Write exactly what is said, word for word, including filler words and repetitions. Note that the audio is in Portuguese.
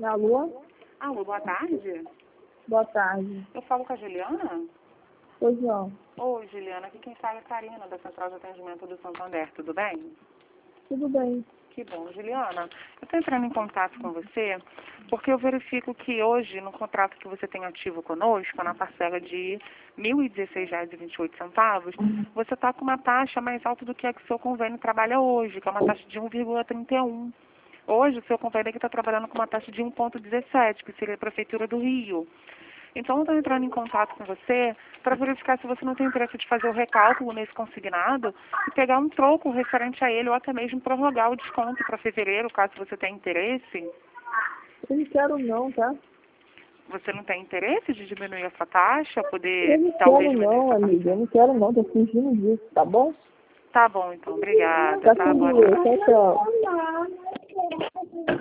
Alô? Alô, boa tarde. Boa tarde. Eu falo com a Juliana? Pois não. Oi, Juliana. Aqui quem fala é a Karina, da Central de Atendimento do Santander. Tudo bem? Tudo bem. Que bom. Juliana, eu estou entrando em contato com você porque eu verifico que hoje, no contrato que você tem ativo conosco, na parcela de mil e dezesseis reais e vinte e oito centavos, você está com uma taxa mais alta do que a que o seu convênio trabalha hoje, que é uma taxa de um vírgula trinta e um. Hoje, o seu convênio aqui está trabalhando com uma taxa de um vírgula dezessete, que seria a Prefeitura do Rio. Então, eu estou entrando em contato com você para verificar se você não tem interesse de fazer o recálculo nesse consignado e pegar um troco referente a ele, ou até mesmo prorrogar o desconto para fevereiro, caso você tenha interesse. Eu não quero não, tá? Você não tem interesse de diminuir a sua taxa, Eu poder não talvez quero diminuir a não, sua amiga. Eu taxa? não quero não, tô fingindo disso, tá bom? Tá bom, então. Obrigada. Tá Tá tudo bom. bem. Tchau, tchau.